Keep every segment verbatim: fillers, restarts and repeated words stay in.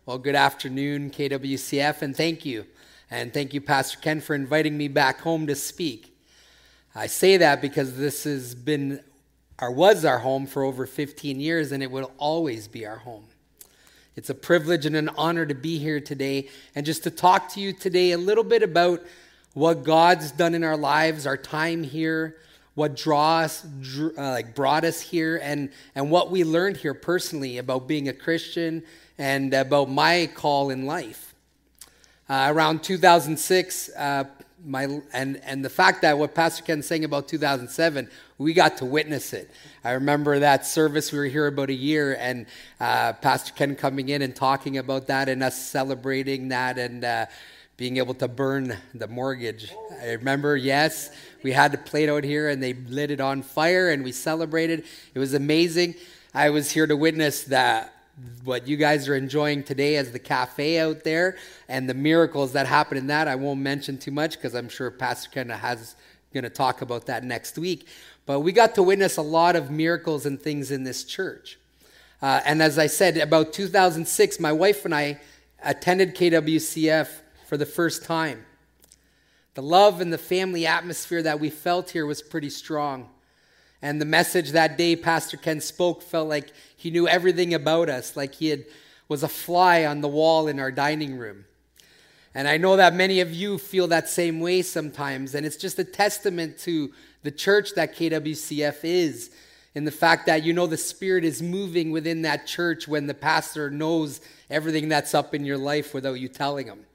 Well, good afternoon, K W C F, and thank you. And thank you, Pastor Ken, for inviting me back home to speak. I say that because this has been, or was our home for over fifteen years, and it will always be our home. It's a privilege and an honor to be here today, and just to talk to you today a little bit about what God's done in our lives, our time here, what draw us, drew, uh, like brought us here, and, and what we learned here personally about being a Christian and about my call in life. Uh, around two thousand six, uh, my and and the fact that what Pastor Ken's saying about two thousand seven, we got to witness it. I remember that service, we were here about a year, and uh, Pastor Ken coming in and talking about that and us celebrating that and uh, being able to burn the mortgage. I remember, yes, we had the plate out here and they lit it on fire and we celebrated. It was amazing. I was here to witness that. What you guys are enjoying today as the cafe out there and the miracles that happen in that. I won't mention too much because I'm sure Pastor Ken has going to talk about that next week. But we got to witness a lot of miracles and things in this church. Uh, and as I said, about two thousand six, my wife and I attended K W C F for the first time. The love and the family atmosphere that we felt here was pretty strong. And the message that day Pastor Ken spoke felt like he knew everything about us, like he had, was a fly on the wall in our dining room. And I know that many of you feel that same way sometimes, and it's just a testament to the church that K W C F is, in the fact that you know the Spirit is moving within that church when the pastor knows everything that's up in your life without you telling him.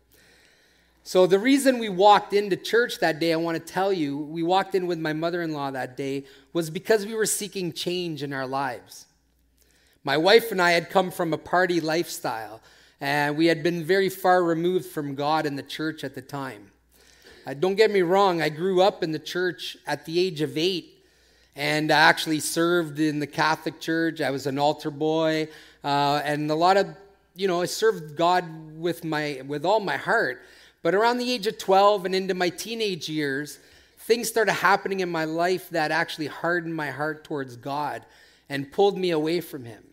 So the reason we walked into church that day, I want to tell you, we walked in with my mother-in-law that day, was because we were seeking change in our lives. My wife and I had come from a party lifestyle, and we had been very far removed from God and the church at the time. Uh, don't get me wrong, I grew up in the church at the age of eight, and I actually served in the Catholic Church. I was an altar boy, uh, and a lot of, you know, I served God with my with all my heart. But around the age of twelve and into my teenage years, things started happening in my life that actually hardened my heart towards God and pulled me away from Him.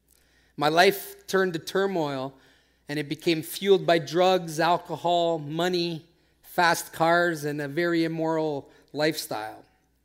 My life turned to turmoil, and it became fueled by drugs, alcohol, money, fast cars, and a very immoral lifestyle.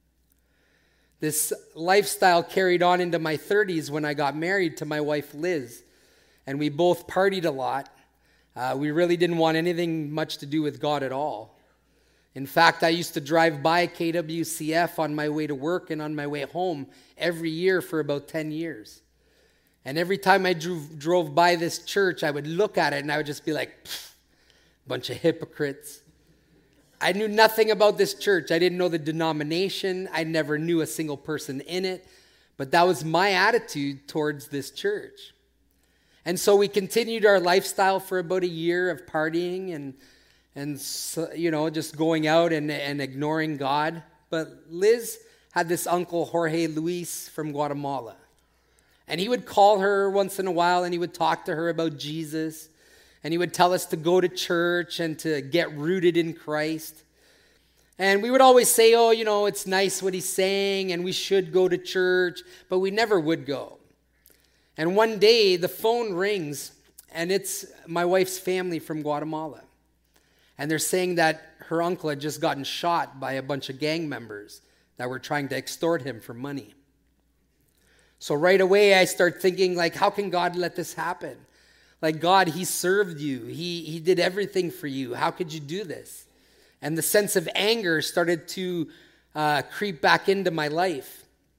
This lifestyle carried on into my thirties when I got married to my wife, Liz, and we both partied a lot. Uh, we really didn't want anything much to do with God at all. In fact, I used to drive by K W C F on my way to work and on my way home every year for about ten years. And every time I drove, drove by this church, I would look at it and I would just be like, bunch of hypocrites. I knew nothing about this church. I didn't know the denomination. I never knew a single person in it. But that was my attitude towards this church. And so we continued our lifestyle for about a year of partying and, and you know, just going out and, and ignoring God. But Liz had this uncle, Jorge Luis, from Guatemala. And he would call her once in a while and he would talk to her about Jesus. And he would tell us to go to church and to get rooted in Christ. And we would always say, oh, you know, it's nice what he's saying and we should go to church. But we never would go. And one day, the phone rings, and it's my wife's family from Guatemala. And they're saying that her uncle had just gotten shot by a bunch of gang members that were trying to extort him for money. So right away, I start thinking, like, how can God let this happen? Like, God, He served you. He, he did everything for you. How could you do this? And the sense of anger started to uh, creep back into my life.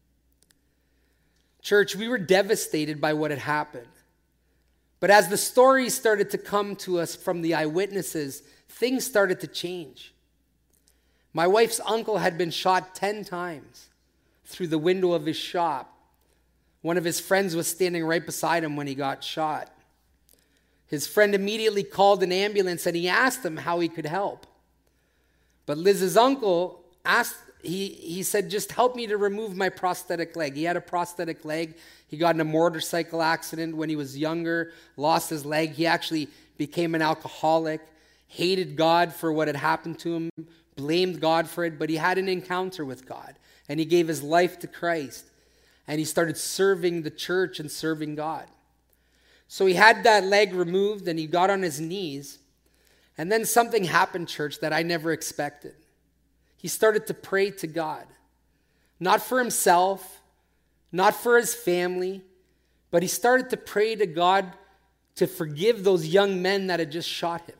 Church, we were devastated by what had happened. But as the stories started to come to us from the eyewitnesses, things started to change. My wife's uncle had been shot ten times through the window of his shop. One of his friends was standing right beside him when he got shot. His friend immediately called an ambulance and he asked him how he could help. But Liz's uncle asked He he said, just help me to remove my prosthetic leg. He had a prosthetic leg. He got in a motorcycle accident when he was younger, lost his leg. He actually became an alcoholic, hated God for what had happened to him, blamed God for it, but he had an encounter with God, and he gave his life to Christ, and he started serving the church and serving God. So he had that leg removed and he got on his knees. And then something happened, church, that I never expected. He started to pray to God. Not for himself, not for his family, but he started to pray to God to forgive those young men that had just shot him.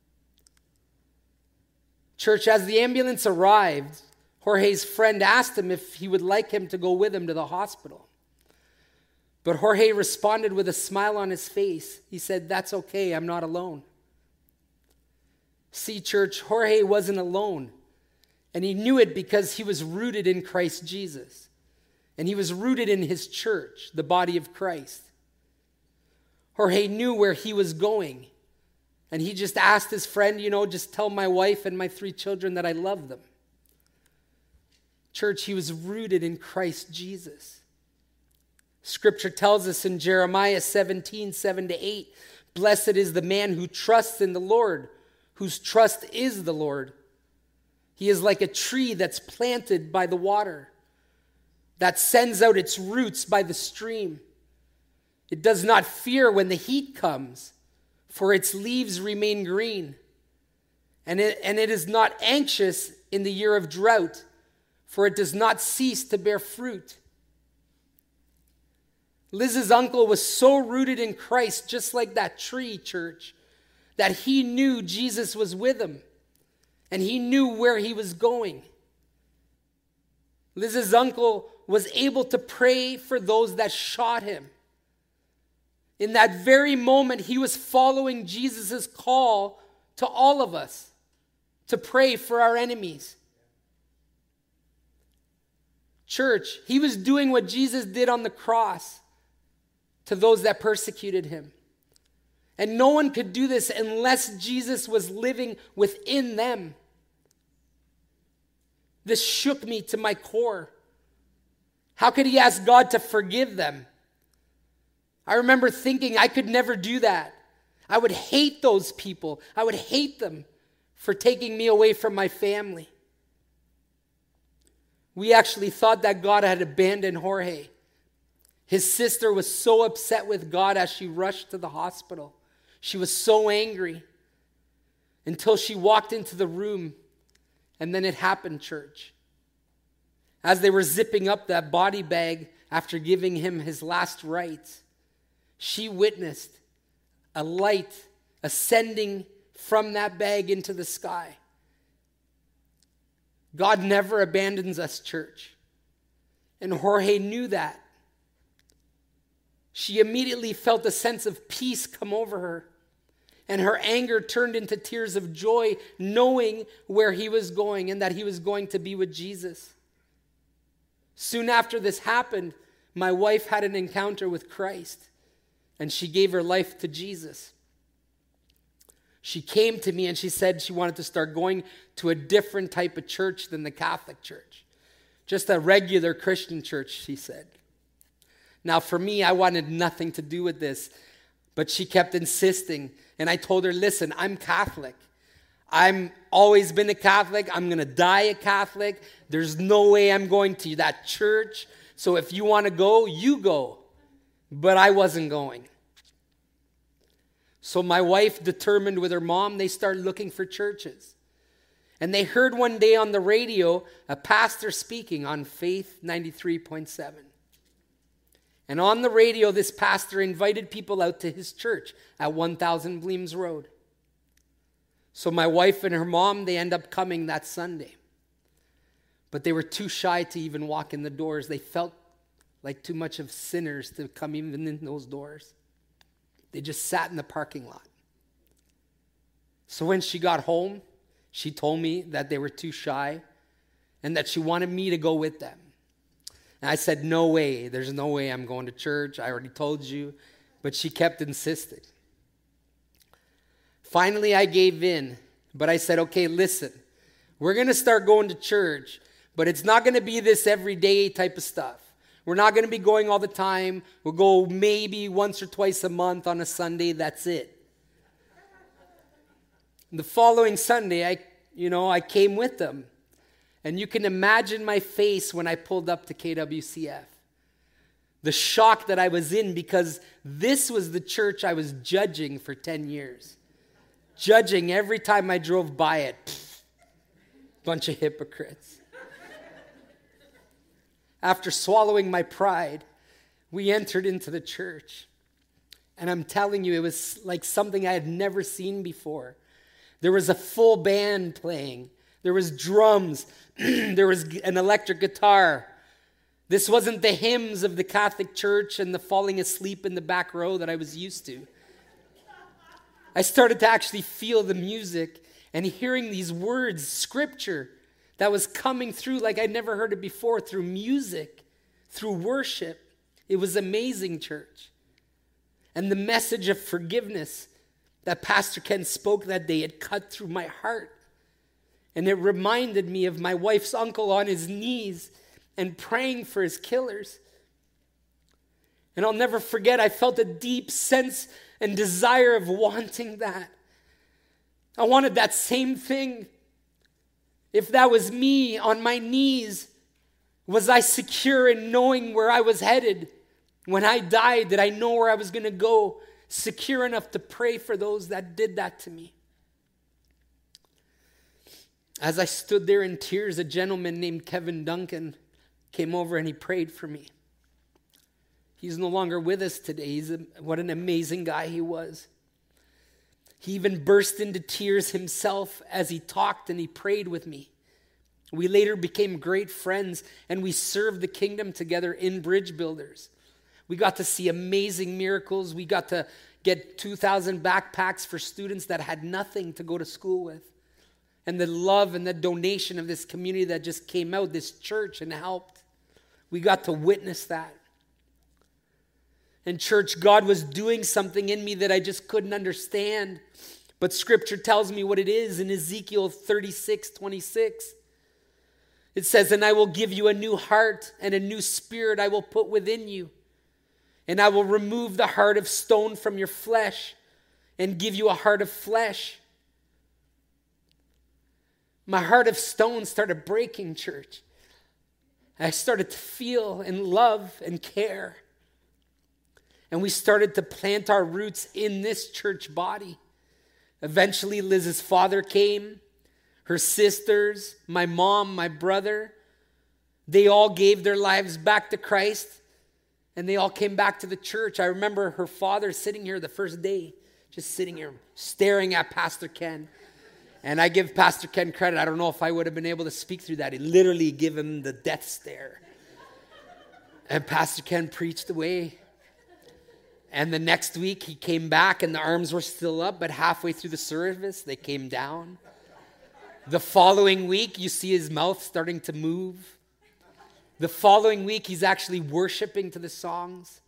Church, as the ambulance arrived, Jorge's friend asked him if he would like him to go with him to the hospital. But Jorge responded with a smile on his face. He said, "That's okay, I'm not alone." See, church, Jorge wasn't alone. And he knew it because he was rooted in Christ Jesus. And he was rooted in his church, the body of Christ. Jorge knew where he was going. And he just asked his friend, you know, just tell my wife and my three children that I love them. Church, he was rooted in Christ Jesus. Scripture tells us in Jeremiah seventeen, seven to eight, "Blessed is the man who trusts in the Lord, whose trust is the Lord. He is like a tree that's planted by the water, that sends out its roots by the stream. It does not fear when the heat comes, for its leaves remain green. And it, and it is not anxious in the year of drought, for it does not cease to bear fruit." Liz's uncle was so rooted in Christ, just like that tree, church, that he knew Jesus was with him, and he knew where he was going. Liz's uncle was able to pray for those that shot him. In that very moment, he was following Jesus' call to all of us to pray for our enemies. Church, he was doing what Jesus did on the cross to those that persecuted him. And no one could do this unless Jesus was living within them. This shook me to my core. How could he ask God to forgive them? I remember thinking I could never do that. I would hate those people. I would hate them for taking me away from my family. We actually thought that God had abandoned Jorge. His sister was so upset with God as she rushed to the hospital. She was so angry until she walked into the room, and then it happened, church. As they were zipping up that body bag after giving him his last rites, she witnessed a light ascending from that bag into the sky. God never abandons us, church. And Jorge knew that. She immediately felt a sense of peace come over her, and her anger turned into tears of joy, knowing where he was going and that he was going to be with Jesus. Soon after this happened, my wife had an encounter with Christ, and she gave her life to Jesus. She came to me and she said she wanted to start going to a different type of church than the Catholic Church. Just a regular Christian church, she said. Now, for me, I wanted nothing to do with this, but she kept insisting. And I told her, listen, I'm Catholic. I'm always been a Catholic. I'm going to die a Catholic. There's no way I'm going to that church. So if you want to go, you go. But I wasn't going. So my wife determined with her mom, they started looking for churches. And they heard one day on the radio a pastor speaking on Faith ninety-three point seven. And on the radio, this pastor invited people out to his church at one thousand Bleems Road. So my wife and her mom, they end up coming that Sunday. But they were too shy to even walk in the doors. They felt like too much of sinners to come even in those doors. They just sat in the parking lot. So when she got home, she told me that they were too shy and that she wanted me to go with them. And I said, no way. There's no way I'm going to church. I already told you. But she kept insisting. Finally, I gave in. But I said, okay, listen. We're going to start going to church. But it's not going to be this everyday type of stuff. We're not going to be going all the time. We'll go maybe once or twice a month on a Sunday. That's it. The following Sunday, I, you know, I came with them. And you can imagine my face when I pulled up to K W C F. the shock that I was in, because this was the church I was judging for ten years. Judging every time I drove by it. Pfft, bunch of hypocrites. After swallowing my pride, we entered into the church. And I'm telling you, it was like something I had never seen before. There was a full band playing. There was drums. There was an electric guitar. This wasn't the hymns of the Catholic Church and the falling asleep in the back row that I was used to. I started to actually feel the music and hearing these words, scripture, that was coming through like I'd never heard it before, through music, through worship. It was amazing, church. And the message of forgiveness that Pastor Ken spoke that day, it cut through my heart. And it reminded me of my wife's uncle on his knees and praying for his killers. And I'll never forget, I felt a deep sense and desire of wanting that. I wanted that same thing. If that was me on my knees, was I secure in knowing where I was headed? When I died, did I know where I was going to go? Secure enough to pray for those that did that to me. As I stood there in tears, a gentleman named Kevin Duncan came over and he prayed for me. He's no longer with us today. He's a, what an amazing guy he was. He even burst into tears himself as he talked and he prayed with me. We later became great friends and we served the kingdom together in Bridge Builders. We got to see amazing miracles. We got to get two thousand backpacks for students that had nothing to go to school with. And the love and the donation of this community that just came out, this church, and helped. We got to witness that. And church, God was doing something in me that I just couldn't understand. But scripture tells me what it is in Ezekiel thirty-six twenty-six. It says, and I will give you a new heart and a new spirit I will put within you. And I will remove the heart of stone from your flesh and give you a heart of flesh. My heart of stone started breaking, church. I started to feel and love and care. And we started to plant our roots in this church body. Eventually, Liz's father came, her sisters, my mom, my brother. They all gave their lives back to Christ, and they all came back to the church. I remember her father sitting here the first day, just sitting here, staring at Pastor Ken. And I give Pastor Ken credit. I don't know if I would have been able to speak through that. He literally gave him the death stare. And Pastor Ken preached away. And the next week he came back and the arms were still up, but halfway through the service, they came down. The following week, you see his mouth starting to move. The following week, he's actually worshiping to the songs.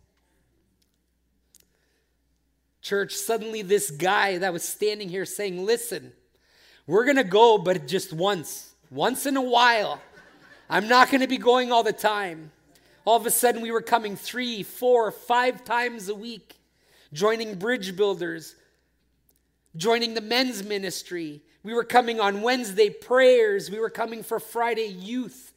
Church, suddenly this guy that was standing here saying, listen, we're going to go, but just once, once in a while. I'm not going to be going all the time. All of a sudden, we were coming three, four, five times a week, joining Bridge Builders, joining the men's ministry. We were coming on Wednesday prayers. We were coming for Friday youth.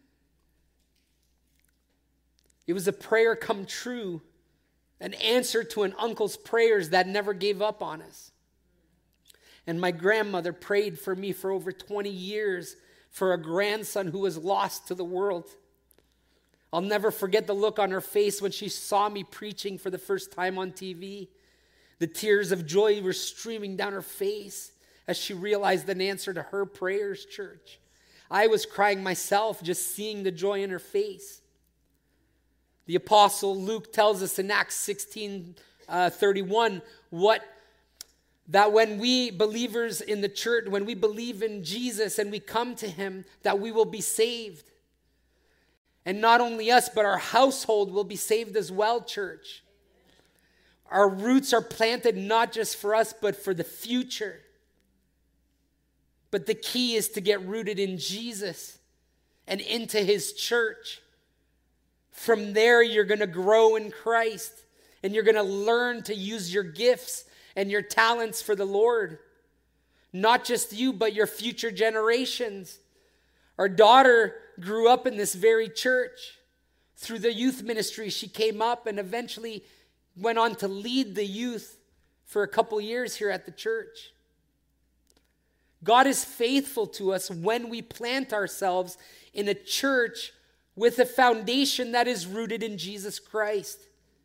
It was a prayer come true, an answer to an uncle's prayers that never gave up on us. And my grandmother prayed for me for over twenty years for a grandson who was lost to the world. I'll never forget the look on her face when she saw me preaching for the first time on T V. The tears of joy were streaming down her face as she realized an answer to her prayers, church. I was crying myself just seeing the joy in her face. The apostle Luke tells us in Acts sixteen thirty-one what that when we believers in the church, when we believe in Jesus and we come to him, that we will be saved. And not only us, but our household will be saved as well, church. Our roots are planted not just for us, but for the future. But the key is to get rooted in Jesus and into his church. From there, you're going to grow in Christ, and you're going to learn to use your gifts and your talents for the Lord. Not just you, but your future generations. Our daughter grew up in this very church. Through the youth ministry, she came up and eventually went on to lead the youth for a couple years here at the church. God is faithful to us when we plant ourselves in a church with a foundation that is rooted in Jesus Christ.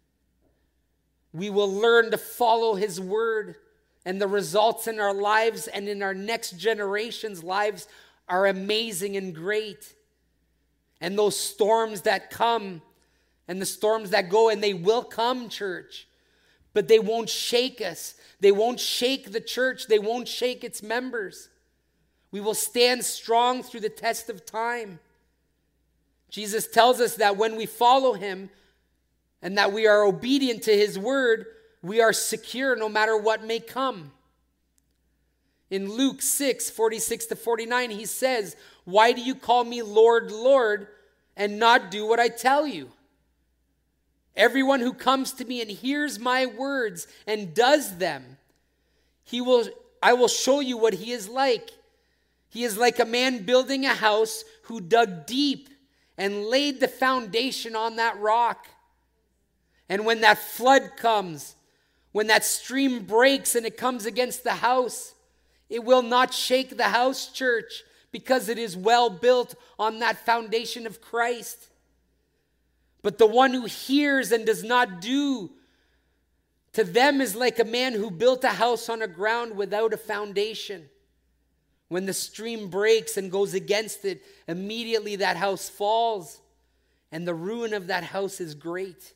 We will learn to follow his word, and the results in our lives and in our next generation's lives are amazing and great. And those storms that come and the storms that go, and they will come, church, but they won't shake us. They won't shake the church. They won't shake its members. We will stand strong through the test of time. Jesus tells us that when we follow him and that we are obedient to his word, we are secure no matter what may come. In Luke six, forty-six to forty-nine, he says, "Why do you call me Lord, Lord, and not do what I tell you? Everyone who comes to me and hears my words and does them, he will, I will show you what he is like. He is like a man building a house who dug deep and laid the foundation on that rock. And when that flood comes, when that stream breaks and it comes against the house, it will not shake the house, church, because it is well built on that foundation of Christ. But the one who hears and does not do, to them is like a man who built a house on a ground without a foundation. When the stream breaks and goes against it, immediately that house falls, and the ruin of that house is great."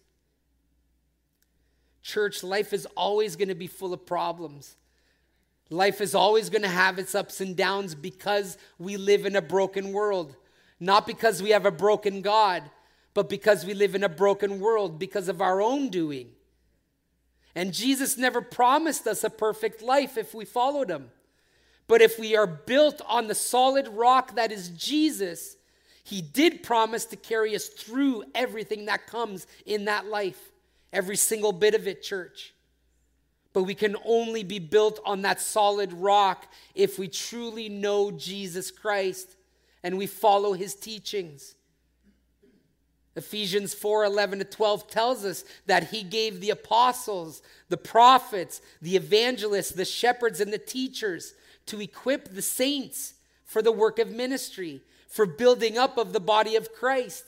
Church, life is always going to be full of problems. Life is always going to have its ups and downs because we live in a broken world. Not because we have a broken God, but because we live in a broken world because of our own doing. And Jesus never promised us a perfect life if we followed him. But if we are built on the solid rock that is Jesus, he did promise to carry us through everything that comes in that life. Every single bit of it, church. But we can only be built on that solid rock if we truly know Jesus Christ and we follow his teachings. Ephesians four, eleven to twelve tells us that he gave the apostles, the prophets, the evangelists, the shepherds, and the teachers to equip the saints for the work of ministry, for building up of the body of Christ.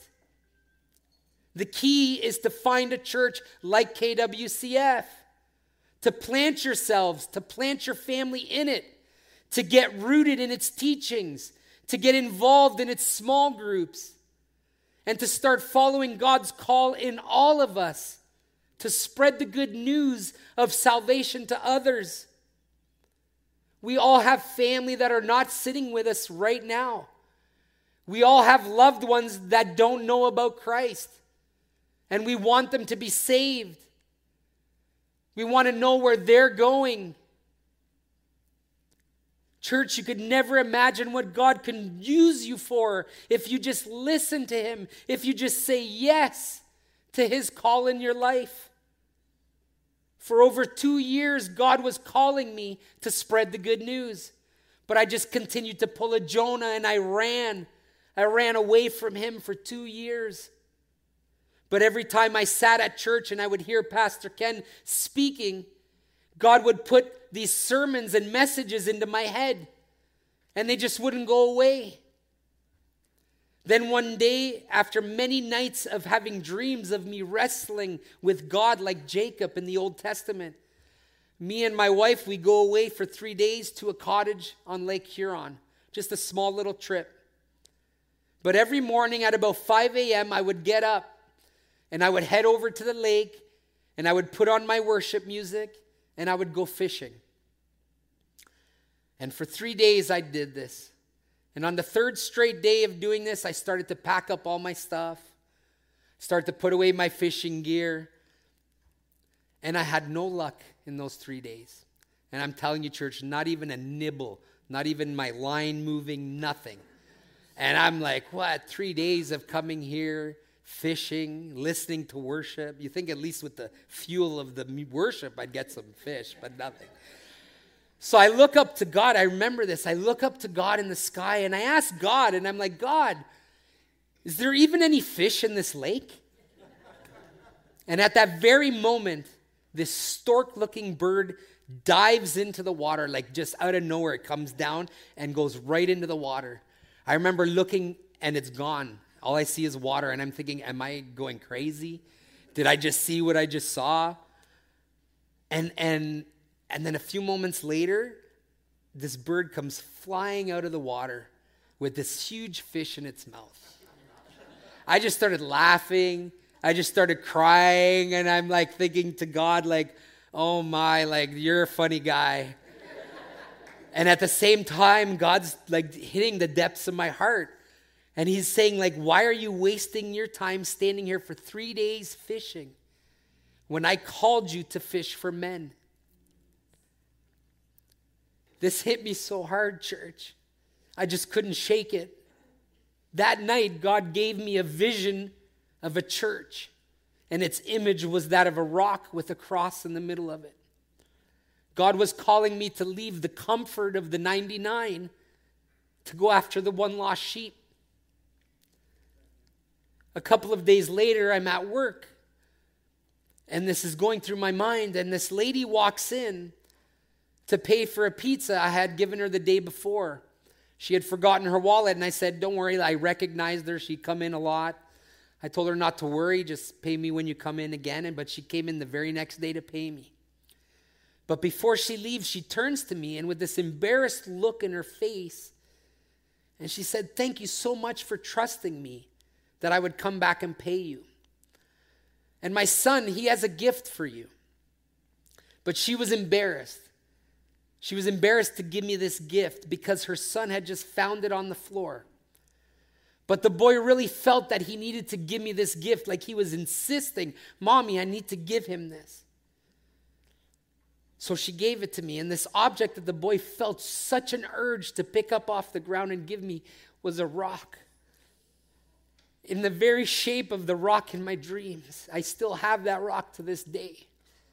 The key is to find a church like K W C F, to plant yourselves, to plant your family in it, to get rooted in its teachings, to get involved in its small groups, and to start following God's call in all of us to spread the good news of salvation to others. We all have family that are not sitting with us right now. We all have loved ones that don't know about Christ, and we want them to be saved. We want to know where they're going. Church, you could never imagine what God can use you for if you just listen to him, if you just say yes to his call in your life. For over two years, God was calling me to spread the good news. But I just continued to pull a Jonah, and I ran. I ran away from him for two years. But every time I sat at church and I would hear Pastor Ken speaking, God would put these sermons and messages into my head, and they just wouldn't go away. Then one day, after many nights of having dreams of me wrestling with God like Jacob in the Old Testament, me and my wife, we go away for three days to a cottage on Lake Huron, just a small little trip. But every morning at about five a.m., I would get up and I would head over to the lake, and I would put on my worship music, and I would go fishing. And for three days I did this. And on the third straight day of doing this, I started to pack up all my stuff, start to put away my fishing gear. And I had no luck in those three days. And I'm telling you, church, not even a nibble, not even my line moving, nothing. And I'm like, what, three days of coming here, fishing, listening to worship. You think at least with the fuel of the worship, I'd get some fish, but nothing. So I look up to God. I remember this. I look up to God in the sky, and I ask God, and I'm like, God, is there even any fish in this lake? And at that very moment, this stork-looking bird dives into the water, like just out of nowhere. It comes down and goes right into the water. I remember looking, and it's gone. All I see is water, and I'm thinking, am I going crazy? Did I just see what I just saw? And and and then a few moments later, this bird comes flying out of the water with this huge fish in its mouth. I just started laughing. I just started crying, and I'm like thinking to God, like, oh my, like, you're a funny guy. And at the same time, God's like hitting the depths of my heart. And he's saying, like, why are you wasting your time standing here for three days fishing when I called you to fish for men? This hit me so hard, church. I just couldn't shake it. That night, God gave me a vision of a church, and its image was that of a rock with a cross in the middle of it. God was calling me to leave the comfort of the ninety-nine to go after the one lost sheep. A couple of days later, I'm at work, and this is going through my mind, and this lady walks in to pay for a pizza I had given her the day before. She had forgotten her wallet, and I said, don't worry, I recognized her. She'd come in a lot. I told her not to worry, just pay me when you come in again, and but she came in the very next day to pay me. But before she leaves, she turns to me, and with this embarrassed look in her face, and she said, thank you so much for trusting me that I would come back and pay you. And my son, he has a gift for you. But she was embarrassed. She was embarrassed to give me this gift because her son had just found it on the floor. But the boy really felt that he needed to give me this gift, like he was insisting, Mommy, I need to give him this. So she gave it to me, and this object that the boy felt such an urge to pick up off the ground and give me was a rock. In the very shape of the rock in my dreams. I still have that rock to this day.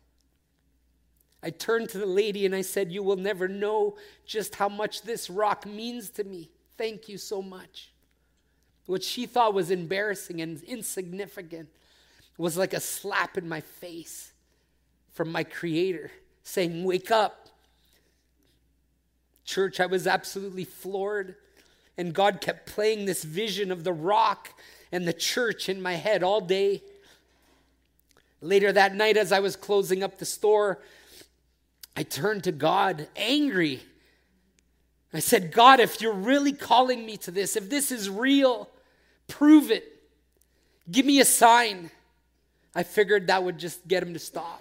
I turned to the lady and I said, you will never know just how much this rock means to me. Thank you so much. What she thought was embarrassing and insignificant was like a slap in my face from my Creator saying, wake up. Church, I was absolutely floored. And God kept playing this vision of the rock and the church in my head all day. Later that night, as I was closing up the store, I turned to God, angry. I said, God, if you're really calling me to this, if this is real, prove it. Give me a sign. I figured that would just get him to stop.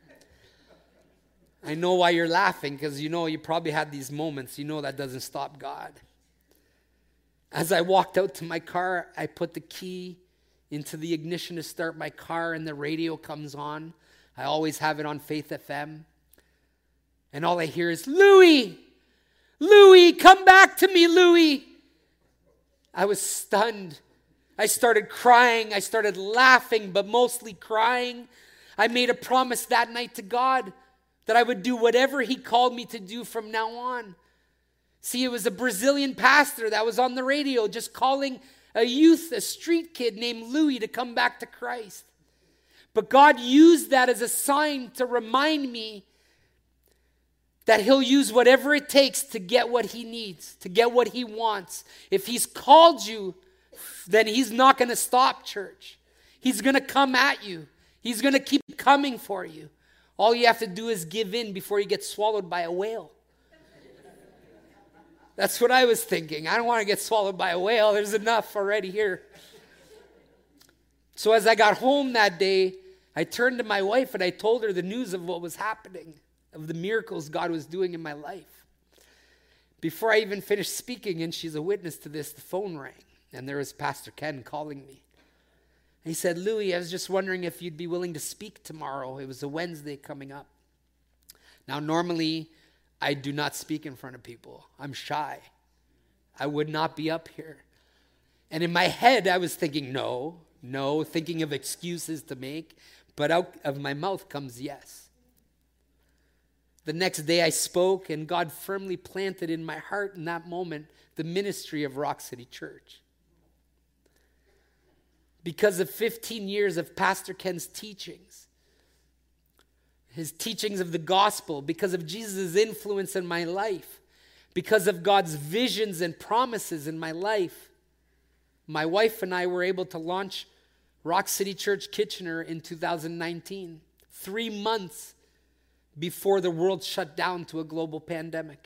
I know why you're laughing, because you know you probably had these moments. You know that doesn't stop God. As I walked out to my car, I put the key into the ignition to start my car, and the radio comes on. I always have it on Faith F M. And all I hear is, Louie, Louie, come back to me, Louie. I was stunned. I started crying. I started laughing, but mostly crying. I made a promise that night to God that I would do whatever He called me to do from now on. See, it was a Brazilian pastor that was on the radio just calling a youth, a street kid named Louis, to come back to Christ. But God used that as a sign to remind me that He'll use whatever it takes to get what He needs, to get what He wants. If He's called you, then He's not going to stop, church. He's going to come at you. He's going to keep coming for you. All you have to do is give in before you get swallowed by a whale. That's what I was thinking. I don't want to get swallowed by a whale. There's enough already here. So as I got home that day, I turned to my wife and I told her the news of what was happening, of the miracles God was doing in my life. Before I even finished speaking, and she's a witness to this, the phone rang. And there was Pastor Ken calling me. He said, Louie, I was just wondering if you'd be willing to speak tomorrow. It was a Wednesday coming up. Now, normally, I do not speak in front of people. I'm shy. I would not be up here. And in my head, I was thinking, no, no, thinking of excuses to make. But out of my mouth comes yes. The next day I spoke, and God firmly planted in my heart in that moment the ministry of Rock City Church. because of fifteen years of Pastor Ken's teachings, his teachings of the gospel, because of Jesus' influence in my life, because of God's visions and promises in my life, my wife and I were able to launch Rock City Church Kitchener in two thousand nineteen, three months before the world shut down to a global pandemic.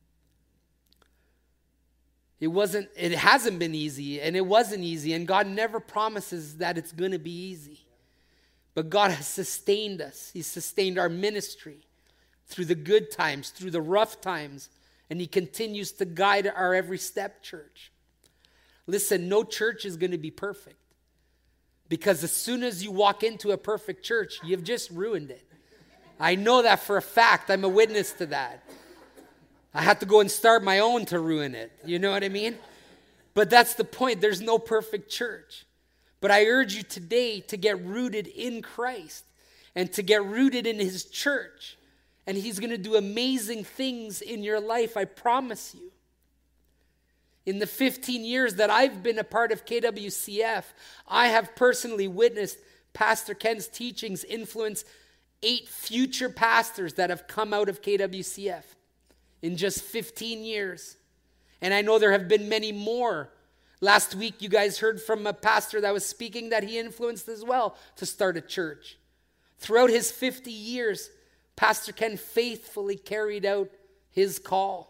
It wasn't, it hasn't been easy, and it wasn't easy, and God never promises that it's going to be easy. But God has sustained us. He's sustained our ministry through the good times, through the rough times, and He continues to guide our every step, church. Listen, no church is going to be perfect, because as soon as you walk into a perfect church, you've just ruined it. I know that for a fact. I'm a witness to that. I had to go and start my own to ruin it. You know what I mean? But that's the point. There's no perfect church. But I urge you today to get rooted in Christ and to get rooted in His church. And He's going to do amazing things in your life, I promise you. In the fifteen years that I've been a part of K W C F, I have personally witnessed Pastor Ken's teachings influence eight future pastors that have come out of K W C F in just fifteen years. And I know there have been many more. Last week, you guys heard from a pastor that was speaking that he influenced as well to start a church. Throughout his fifty years, Pastor Ken faithfully carried out his call.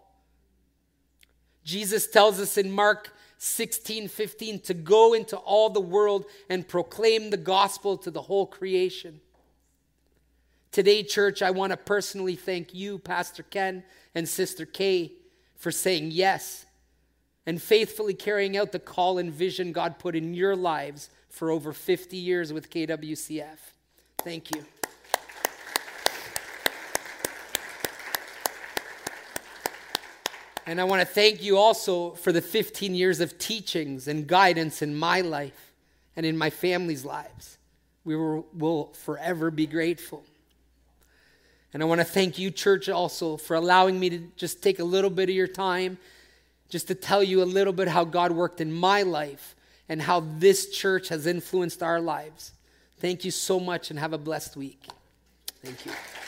Jesus tells us in Mark sixteen fifteen to go into all the world and proclaim the gospel to the whole creation. Today, church, I want to personally thank you, Pastor Ken and Sister Kay, for saying yes and faithfully carrying out the call and vision God put in your lives for over fifty years with K W C F. Thank you. And I want to thank you also for the fifteen years of teachings and guidance in my life and in my family's lives. We will, will forever be grateful. And I want to thank you, church, also for allowing me to just take a little bit of your time just to tell you a little bit how God worked in my life and how this church has influenced our lives. Thank you so much and have a blessed week. Thank you.